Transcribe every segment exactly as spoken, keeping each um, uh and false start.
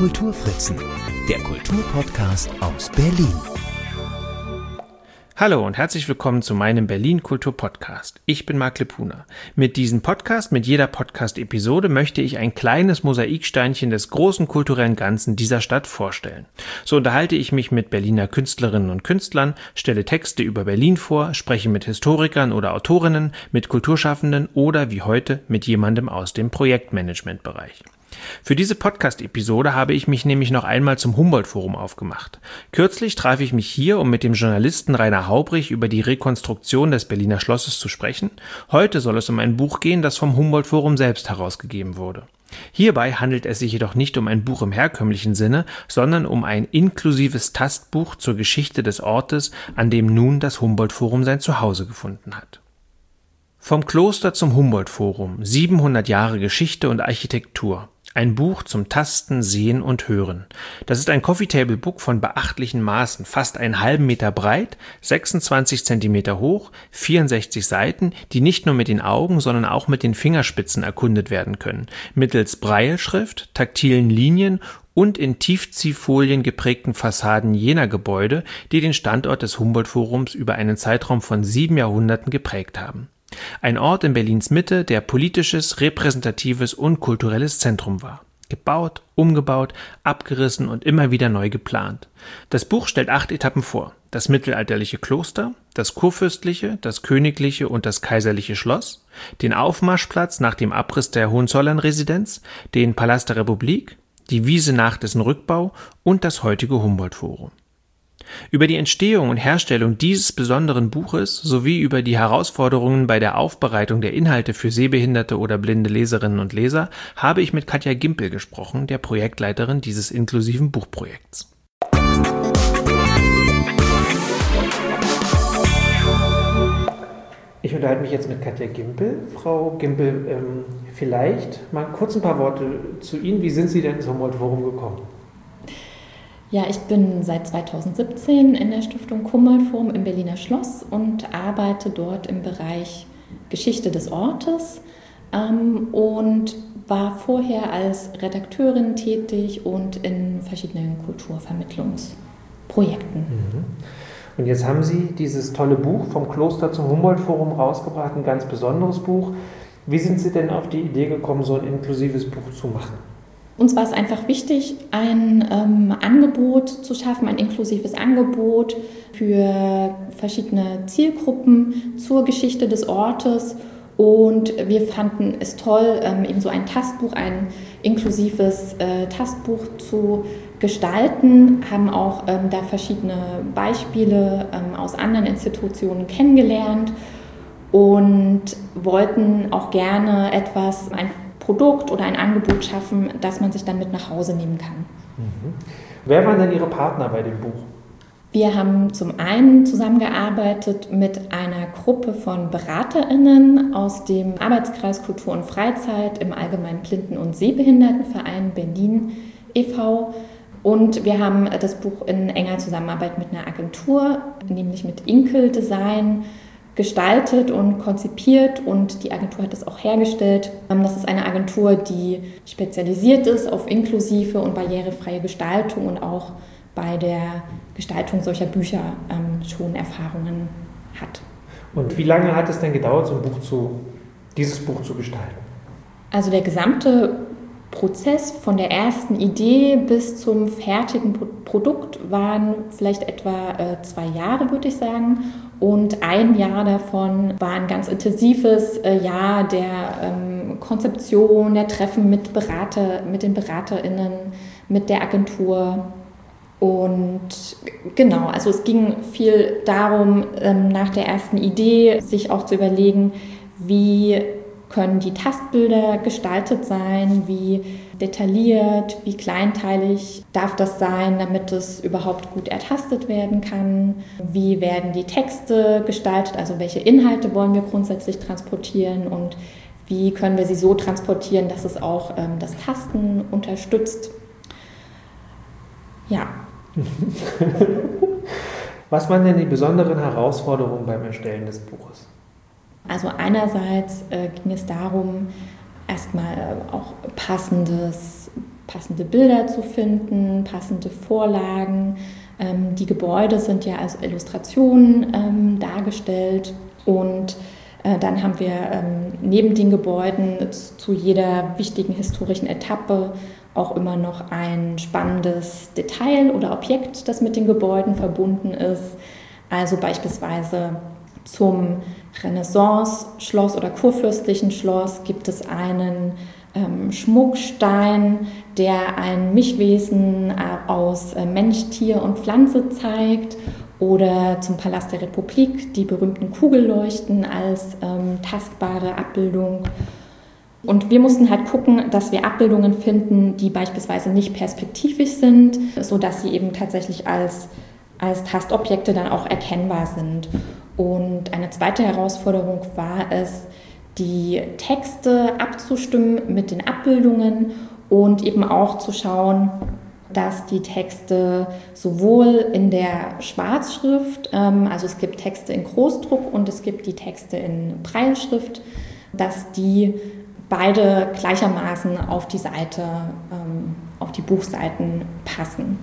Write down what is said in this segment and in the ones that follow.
Kulturfritzen, der Kulturpodcast aus Berlin. Hallo und herzlich willkommen zu meinem Berlin Kultur Podcast. Ich bin Marc Lepuna. Mit diesem Podcast, mit jeder Podcast-Episode möchte ich ein kleines Mosaiksteinchen des großen kulturellen Ganzen dieser Stadt vorstellen. So unterhalte ich mich mit Berliner Künstlerinnen und Künstlern, stelle Texte über Berlin vor, spreche mit Historikern oder Autorinnen, mit Kulturschaffenden oder wie heute mit jemandem aus dem Projektmanagementbereich. Für diese Podcast-Episode habe ich mich nämlich noch einmal zum Humboldt-Forum aufgemacht. Kürzlich traf ich mich hier, um mit dem Journalisten Rainer Haubrich über die Rekonstruktion des Berliner Schlosses zu sprechen. Heute soll es um ein Buch gehen, das vom Humboldt-Forum selbst herausgegeben wurde. Hierbei handelt es sich jedoch nicht um ein Buch im herkömmlichen Sinne, sondern um ein inklusives Tastbuch zur Geschichte des Ortes, an dem nun das Humboldt-Forum sein Zuhause gefunden hat. Vom Kloster zum Humboldt-Forum, siebenhundert Jahre Geschichte und Architektur. Ein Buch zum Tasten, Sehen und Hören. Das ist ein Coffee-Table-Book von beachtlichen Maßen, fast einen halben Meter breit, sechsundzwanzig Zentimeter hoch, vierundsechzig Seiten, die nicht nur mit den Augen, sondern auch mit den Fingerspitzen erkundet werden können, mittels Brailleschrift, taktilen Linien und in Tiefziehfolien geprägten Fassaden jener Gebäude, die den Standort des Humboldt-Forums über einen Zeitraum von sieben Jahrhunderten geprägt haben. Ein Ort in Berlins Mitte, der politisches, repräsentatives und kulturelles Zentrum war. Gebaut, umgebaut, abgerissen und immer wieder neu geplant. Das Buch stellt acht Etappen vor. Das mittelalterliche Kloster, das kurfürstliche, das königliche und das kaiserliche Schloss, den Aufmarschplatz nach dem Abriss der Hohenzollern-Residenz, den Palast der Republik, die Wiese nach dessen Rückbau und das heutige Humboldt-Forum. Über die Entstehung und Herstellung dieses besonderen Buches sowie über die Herausforderungen bei der Aufbereitung der Inhalte für sehbehinderte oder blinde Leserinnen und Leser habe ich mit Katja Gimpel gesprochen, der Projektleiterin dieses inklusiven Buchprojekts. Ich unterhalte mich jetzt mit Katja Gimpel. Frau Gimpel, ähm, vielleicht mal kurz ein paar Worte zu Ihnen. Wie sind Sie denn zum Humboldt-Forum gekommen? Ja, ich bin seit zweitausendsiebzehn in der Stiftung Humboldt-Forum im Berliner Schloss und arbeite dort im Bereich Geschichte des Ortes ähm, und war vorher als Redakteurin tätig und in verschiedenen Kulturvermittlungsprojekten. Mhm. Und jetzt haben Sie dieses tolle Buch vom Kloster zum Humboldt-Forum rausgebracht, ein ganz besonderes Buch. Wie sind Sie denn auf die Idee gekommen, so ein inklusives Buch zu machen? Uns war es einfach wichtig, ein ähm, Angebot zu schaffen, ein inklusives Angebot für verschiedene Zielgruppen zur Geschichte des Ortes. Und wir fanden es toll, ähm, eben so ein Tastbuch, ein inklusives äh, Tastbuch zu gestalten, haben auch ähm, da verschiedene Beispiele ähm, aus anderen Institutionen kennengelernt und wollten auch gerne etwas, ein Produkt oder ein Angebot schaffen, das man sich dann mit nach Hause nehmen kann. Mhm. Wer waren denn Ihre Partner bei dem Buch? Wir haben zum einen zusammengearbeitet mit einer Gruppe von BeraterInnen aus dem Arbeitskreis Kultur und Freizeit im Allgemeinen Blinden- und Sehbehindertenverein Berlin e V Und wir haben das Buch in enger Zusammenarbeit mit einer Agentur, nämlich mit Inkel Design, gestaltet und konzipiert und die Agentur hat es auch hergestellt. Das ist eine Agentur, die spezialisiert ist auf inklusive und barrierefreie Gestaltung und auch bei der Gestaltung solcher Bücher ähm, schon Erfahrungen hat. Und wie lange hat es denn gedauert, so ein Buch zu, dieses Buch zu gestalten? Also der gesamte Prozess von der ersten Idee bis zum fertigen Produkt waren vielleicht etwa äh, zwei Jahre, würde ich sagen. Und ein Jahr davon war ein ganz intensives äh, Jahr der ähm, Konzeption, der Treffen mit Berater, mit den BeraterInnen, mit der Agentur. Und genau, also es ging viel darum, ähm, nach der ersten Idee sich auch zu überlegen, wie können die Tastbilder gestaltet sein, wie detailliert, wie kleinteilig darf das sein, damit es überhaupt gut ertastet werden kann, wie werden die Texte gestaltet, also welche Inhalte wollen wir grundsätzlich transportieren und wie können wir sie so transportieren, dass es auch ähm, das Tasten unterstützt. Ja. Was waren denn die besonderen Herausforderungen beim Erstellen des Buches? Also einerseits äh, ging es darum, erstmal auch passendes, passende Bilder zu finden, passende Vorlagen. Ähm, die Gebäude sind ja als Illustrationen ähm, dargestellt und äh, dann haben wir ähm, neben den Gebäuden zu jeder wichtigen historischen Etappe auch immer noch ein spannendes Detail oder Objekt, das mit den Gebäuden verbunden ist. Also beispielsweise zum Renaissance-Schloss oder kurfürstlichen Schloss gibt es einen ähm, Schmuckstein, der ein Mischwesen aus äh, Mensch, Tier und Pflanze zeigt. Oder zum Palast der Republik die berühmten Kugelleuchten als ähm, tastbare Abbildung. Und wir mussten halt gucken, dass wir Abbildungen finden, die beispielsweise nicht perspektivisch sind, sodass sie eben tatsächlich als, als Tastobjekte dann auch erkennbar sind. Und eine zweite Herausforderung war es, die Texte abzustimmen mit den Abbildungen und eben auch zu schauen, dass die Texte sowohl in der Schwarzschrift, ähm, also es gibt Texte in Großdruck und es gibt die Texte in Brailleschrift, dass die beide gleichermaßen auf die Seite, ähm, auf die Buchseiten passen.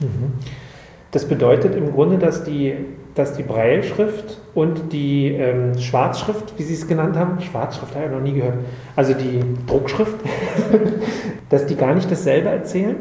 Das bedeutet im Grunde, dass die, dass die Brailleschrift und die ähm, Schwarzschrift, wie Sie es genannt haben, Schwarzschrift habe ich noch nie gehört, also die Druckschrift, dass die gar nicht dasselbe erzählen?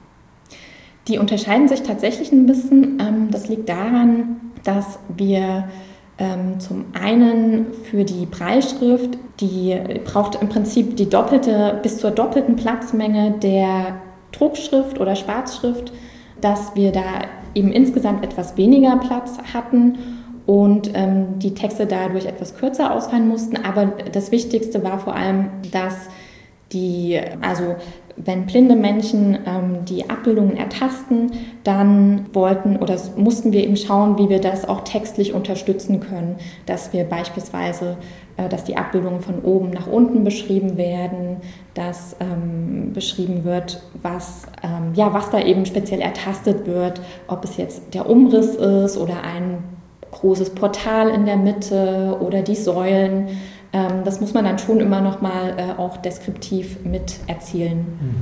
Die unterscheiden sich tatsächlich ein bisschen. Ähm, das liegt daran, dass wir ähm, zum einen für die Brailleschrift, die braucht im Prinzip die doppelte, bis zur doppelten Platzmenge der Druckschrift oder Schwarzschrift, dass wir da eben insgesamt etwas weniger Platz hatten und ähm, die Texte dadurch etwas kürzer ausfallen mussten. Aber das Wichtigste war vor allem, dass die, also wenn blinde Menschen ähm, die Abbildungen ertasten, dann wollten oder mussten wir eben schauen, wie wir das auch textlich unterstützen können, dass wir beispielsweise, äh, dass die Abbildungen von oben nach unten beschrieben werden, dass ähm, beschrieben wird, was, ähm, ja, was da eben speziell ertastet wird, ob es jetzt der Umriss ist oder ein großes Portal in der Mitte oder die Säulen. Das muss man dann schon immer noch mal äh, auch deskriptiv mit erzählen.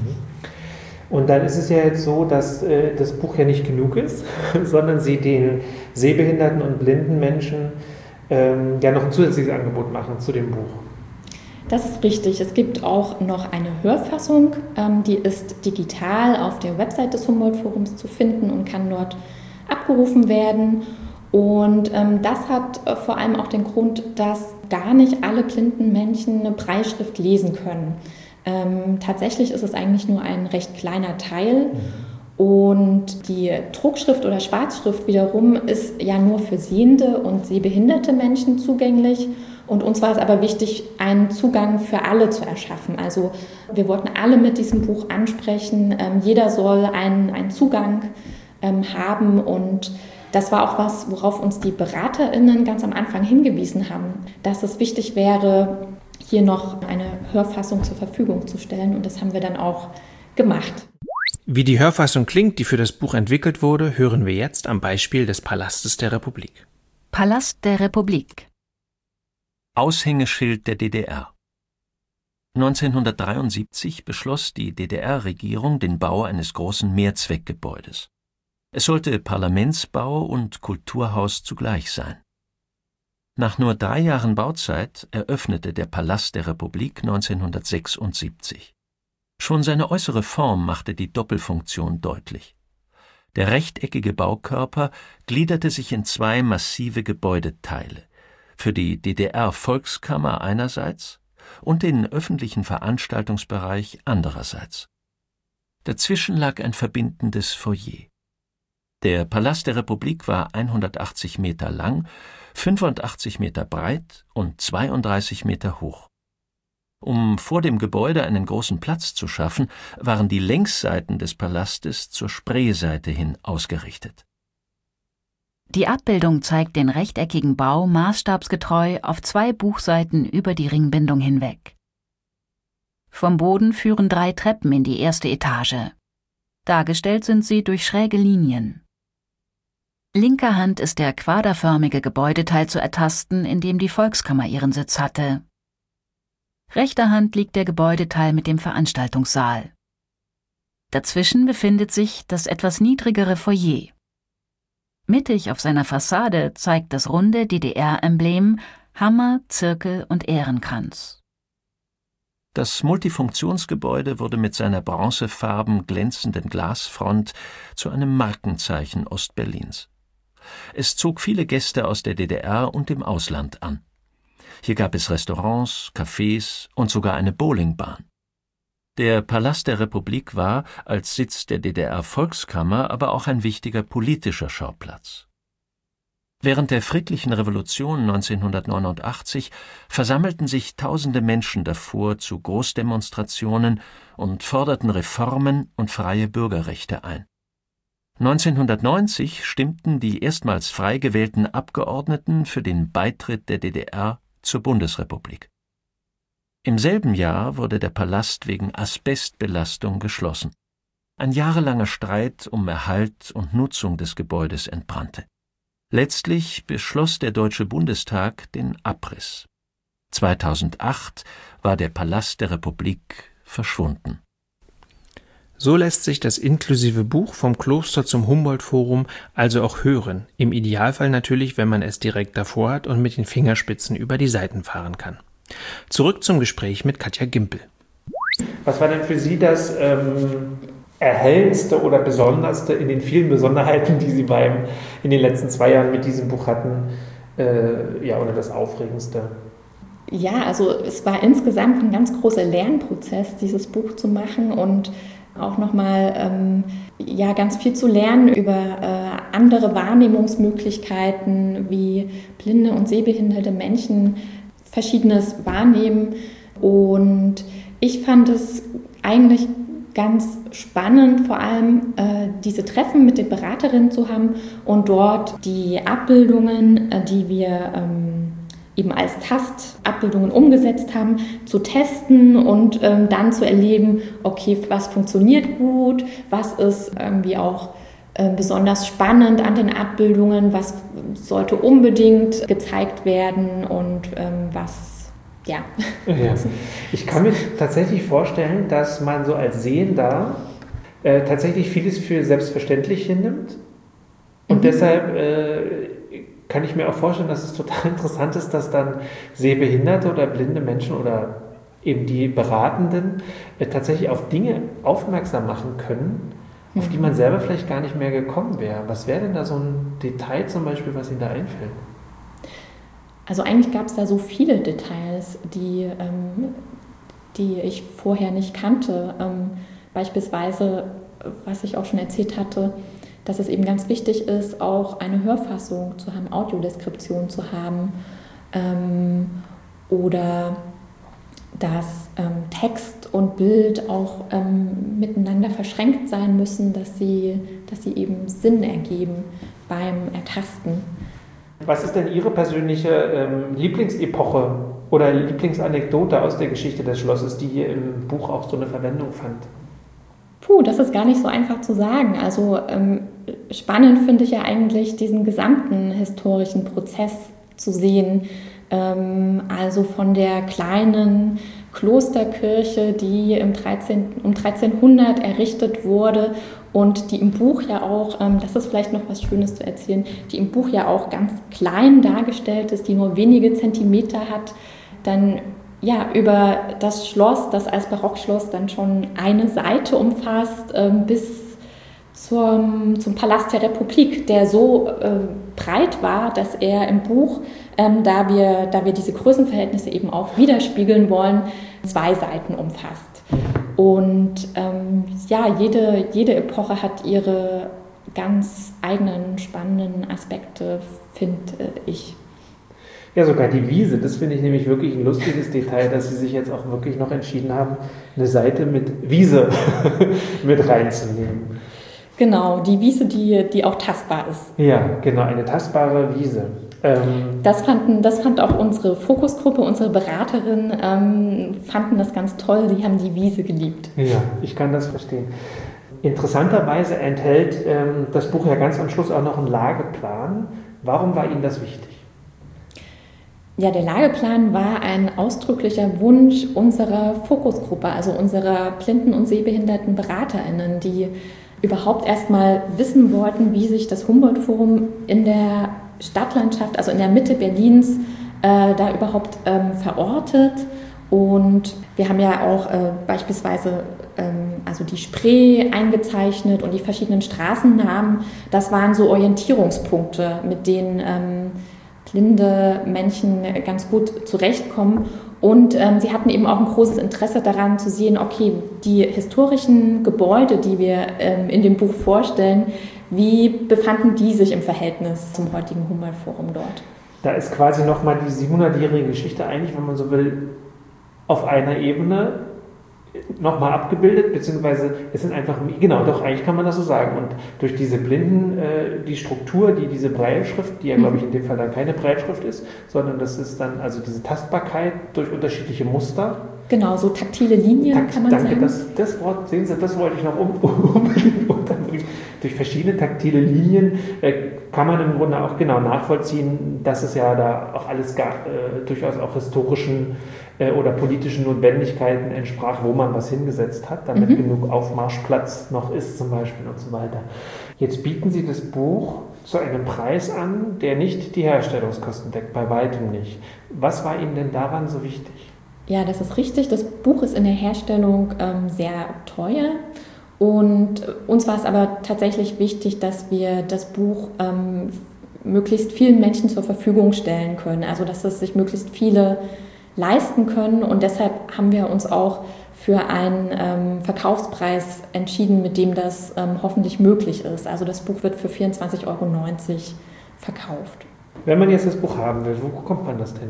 Und dann ist es ja jetzt so, dass äh, das Buch ja nicht genug ist, sondern Sie den sehbehinderten und blinden Menschen ähm, ja noch ein zusätzliches Angebot machen zu dem Buch. Das ist richtig. Es gibt auch noch eine Hörfassung, ähm, die ist digital auf der Website des Humboldt-Forums zu finden und kann dort abgerufen werden. Und ähm, das hat äh, vor allem auch den Grund, dass gar nicht alle blinden Menschen eine Brailleschrift lesen können. Ähm, tatsächlich ist es eigentlich nur ein recht kleiner Teil. Und die Druckschrift oder Schwarzschrift wiederum ist ja nur für sehende und sehbehinderte Menschen zugänglich. Und uns war es aber wichtig, einen Zugang für alle zu erschaffen. Also wir wollten alle mit diesem Buch ansprechen. Ähm, jeder soll einen, einen Zugang ähm, haben und das war auch was, worauf uns die BeraterInnen ganz am Anfang hingewiesen haben, dass es wichtig wäre, hier noch eine Hörfassung zur Verfügung zu stellen. Und das haben wir dann auch gemacht. Wie die Hörfassung klingt, die für das Buch entwickelt wurde, hören wir jetzt am Beispiel des Palastes der Republik. Palast der Republik. Aushängeschild der D D R. neunzehnhundertdreiundsiebzig beschloss die D D R-Regierung den Bau eines großen Mehrzweckgebäudes. Es sollte Parlamentsbau und Kulturhaus zugleich sein. Nach nur drei Jahren Bauzeit eröffnete der Palast der Republik neunzehnhundertsechsundsiebzig. Schon seine äußere Form machte die Doppelfunktion deutlich. Der rechteckige Baukörper gliederte sich in zwei massive Gebäudeteile, für die D D R-Volkskammer einerseits und den öffentlichen Veranstaltungsbereich andererseits. Dazwischen lag ein verbindendes Foyer. Der Palast der Republik war hundertachtzig Meter lang, fünfundachtzig Meter breit und zweiunddreißig Meter hoch. Um vor dem Gebäude einen großen Platz zu schaffen, waren die Längsseiten des Palastes zur Spreeseite hin ausgerichtet. Die Abbildung zeigt den rechteckigen Bau maßstabsgetreu auf zwei Buchseiten über die Ringbindung hinweg. Vom Boden führen drei Treppen in die erste Etage. Dargestellt sind sie durch schräge Linien. Linker Hand ist der quaderförmige Gebäudeteil zu ertasten, in dem die Volkskammer ihren Sitz hatte. Rechter Hand liegt der Gebäudeteil mit dem Veranstaltungssaal. Dazwischen befindet sich das etwas niedrigere Foyer. Mittig auf seiner Fassade zeigt das runde D D R-Emblem Hammer, Zirkel und Ehrenkranz. Das Multifunktionsgebäude wurde mit seiner bronzefarben glänzenden Glasfront zu einem Markenzeichen Ostberlins. Es zog viele Gäste aus der D D R und dem Ausland an. Hier gab es Restaurants, Cafés und sogar eine Bowlingbahn. Der Palast der Republik war als Sitz der D D R-Volkskammer aber auch ein wichtiger politischer Schauplatz. Während der friedlichen Revolution neunzehnhundertneunundachtzig versammelten sich tausende Menschen davor zu Großdemonstrationen und forderten Reformen und freie Bürgerrechte ein. neunzehnhundertneunzig stimmten die erstmals frei gewählten Abgeordneten für den Beitritt der D D R zur Bundesrepublik. Im selben Jahr wurde der Palast wegen Asbestbelastung geschlossen. Ein jahrelanger Streit um Erhalt und Nutzung des Gebäudes entbrannte. Letztlich beschloss der Deutsche Bundestag den Abriss. zweitausendacht war der Palast der Republik verschwunden. So lässt sich das inklusive Buch vom Kloster zum Humboldt-Forum also auch hören. Im Idealfall natürlich, wenn man es direkt davor hat und mit den Fingerspitzen über die Seiten fahren kann. Zurück zum Gespräch mit Katja Gimpel. Was war denn für Sie das ähm, Erhellendste oder Besonderste in den vielen Besonderheiten, die Sie beim, in den letzten zwei Jahren mit diesem Buch hatten, äh, ja, oder das Aufregendste? Ja, also es war insgesamt ein ganz großer Lernprozess, dieses Buch zu machen und auch nochmal ähm, ja, ganz viel zu lernen über äh, andere Wahrnehmungsmöglichkeiten, wie blinde und sehbehinderte Menschen Verschiedenes wahrnehmen. Und ich fand es eigentlich ganz spannend, vor allem äh, diese Treffen mit den Beraterinnen zu haben und dort die Abbildungen, äh, die wir ähm, eben als Tastabbildungen umgesetzt haben, zu testen und ähm, dann zu erleben, okay, was funktioniert gut, was ist irgendwie auch äh, besonders spannend an den Abbildungen, was sollte unbedingt gezeigt werden und ähm, was, ja. ja. Ich kann mir tatsächlich vorstellen, dass man so als Sehender äh, tatsächlich vieles für selbstverständlich hinnimmt und mhm. deshalb äh, kann ich mir auch vorstellen, dass es total interessant ist, dass dann sehbehinderte oder blinde Menschen oder eben die Beratenden äh, tatsächlich auf Dinge aufmerksam machen können, mhm. auf die man selber vielleicht gar nicht mehr gekommen wäre. Was wäre denn da so ein Detail zum Beispiel, was Ihnen da einfällt? Also eigentlich gab es da so viele Details, die, ähm, die ich vorher nicht kannte. Ähm, beispielsweise, was ich auch schon erzählt hatte, dass es eben ganz wichtig ist, auch eine Hörfassung zu haben, Audiodeskription zu haben ähm, oder dass ähm, Text und Bild auch ähm, miteinander verschränkt sein müssen, dass sie, dass sie eben Sinn ergeben beim Ertasten. Was ist denn Ihre persönliche ähm, Lieblingsepoche oder Lieblingsanekdote aus der Geschichte des Schlosses, die hier im Buch auch so eine Verwendung fand? Puh, das ist gar nicht so einfach zu sagen. Also ähm, spannend finde ich ja eigentlich diesen gesamten historischen Prozess zu sehen. Ähm, also von der kleinen Klosterkirche, die im dreizehnten um dreizehnhundert errichtet wurde und die im Buch ja auch, ähm, das ist vielleicht noch was Schönes zu erzählen, die im Buch ja auch ganz klein dargestellt ist, die nur wenige Zentimeter hat, dann ja, über das Schloss, das als Barockschloss dann schon eine Seite umfasst, ähm, bis zum, zum Palast der Republik, der so äh, breit war, dass er im Buch, ähm, da wir, da wir diese Größenverhältnisse eben auch widerspiegeln wollen, zwei Seiten umfasst. Und ähm, ja, jede, jede Epoche hat ihre ganz eigenen spannenden Aspekte, finde ich. Ja, sogar die Wiese, das finde ich nämlich wirklich ein lustiges Detail, dass Sie sich jetzt auch wirklich noch entschieden haben, eine Seite mit Wiese mit reinzunehmen. Genau, die Wiese, die, die auch tastbar ist. Ja, genau, eine tastbare Wiese. Ähm das, fanden, das fand auch unsere Fokusgruppe, unsere Beraterin, ähm, fanden das ganz toll, die haben die Wiese geliebt. Ja, ich kann das verstehen. Interessanterweise enthält ähm, das Buch ja ganz am Schluss auch noch einen Lageplan. Warum war Ihnen das wichtig? Ja, der Lageplan war ein ausdrücklicher Wunsch unserer Fokusgruppe, also unserer blinden und sehbehinderten BeraterInnen, die überhaupt erstmal wissen wollten, wie sich das Humboldt-Forum in der Stadtlandschaft, also in der Mitte Berlins, äh, da überhaupt ähm, verortet. Und wir haben ja auch äh, beispielsweise ähm, also die Spree eingezeichnet und die verschiedenen Straßennamen. Das waren so Orientierungspunkte, mit denen ähm, blinde Menschen ganz gut zurechtkommen. Und ähm, sie hatten eben auch ein großes Interesse daran zu sehen, okay, die historischen Gebäude, die wir ähm, in dem Buch vorstellen, wie befanden die sich im Verhältnis zum heutigen Humboldt-Forum dort? Da ist quasi nochmal die siebenhundertjährige Geschichte eigentlich, wenn man so will, auf einer Ebene nochmal abgebildet, beziehungsweise es sind einfach, genau, doch, eigentlich kann man das so sagen. Und durch diese Blinden, äh, die Struktur, die diese Brailleschrift, die ja, glaube ich, in dem Fall dann keine Brailleschrift ist, sondern das ist dann also diese Tastbarkeit durch unterschiedliche Muster. Genau, so taktile Linien, Takt, kann man danke, sagen. Danke, das, das Wort, sehen Sie, das wollte ich noch unbedingt unterbringen. Durch verschiedene taktile Linien äh, kann man im Grunde auch genau nachvollziehen, dass es ja da auch alles gar, äh, durchaus auch historischen äh, oder politischen Notwendigkeiten entsprach, wo man was hingesetzt hat, damit mhm. genug Aufmarschplatz noch ist zum Beispiel und so weiter. Jetzt bieten Sie das Buch zu einem Preis an, der nicht die Herstellungskosten deckt, bei weitem nicht. Was war Ihnen denn daran so wichtig? Ja, das ist richtig. Das Buch ist in der Herstellung ähm, sehr teuer. Und uns war es aber tatsächlich wichtig, dass wir das Buch ähm, möglichst vielen Menschen zur Verfügung stellen können. Also dass es sich möglichst viele leisten können. Und deshalb haben wir uns auch für einen ähm, Verkaufspreis entschieden, mit dem das ähm, hoffentlich möglich ist. Also das Buch wird für vierundzwanzig Euro neunzig verkauft. Wenn man jetzt das Buch haben will, wo bekommt man das denn?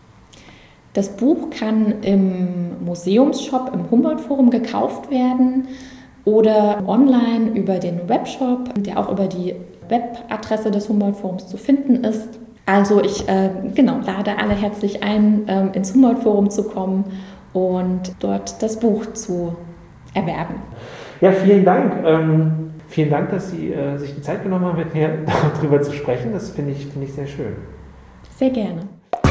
Das Buch kann im Museumsshop im Humboldt-Forum gekauft werden oder online über den Webshop, der auch über die Webadresse des Humboldt-Forums zu finden ist. Also ich äh, genau, lade alle herzlich ein, ähm, ins Humboldt-Forum zu kommen und dort das Buch zu erwerben. Ja, vielen Dank. Ähm, vielen Dank, dass Sie äh, sich die Zeit genommen haben, mit mir darüber zu sprechen. Das finde ich, finde ich sehr schön. Sehr gerne.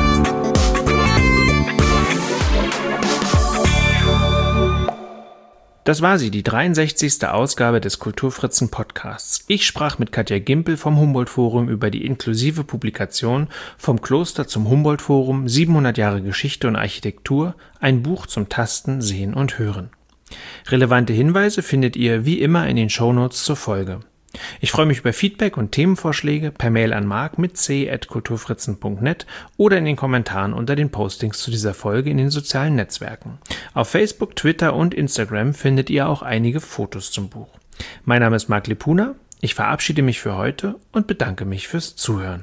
Das war sie, die dreiundsechzigste Ausgabe des Kulturfritzen Podcasts. Ich sprach mit Katja Gimpel vom Humboldt-Forum über die inklusive Publikation Vom Kloster zum Humboldt-Forum, siebenhundert Jahre Geschichte und Architektur, ein Buch zum Tasten, Sehen und Hören. Relevante Hinweise findet ihr wie immer in den Shownotes zur Folge. Ich freue mich über Feedback und Themenvorschläge per Mail an mark mit c at kulturfritzen punkt net oder in den Kommentaren unter den Postings zu dieser Folge in den sozialen Netzwerken. Auf Facebook, Twitter und Instagram findet ihr auch einige Fotos zum Buch. Mein Name ist Mark Lipuna, ich verabschiede mich für heute und bedanke mich fürs Zuhören.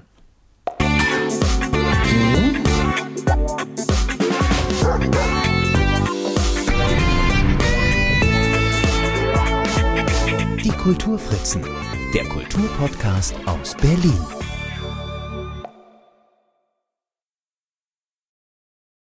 Die Kulturfritzen, der Kulturpodcast aus Berlin.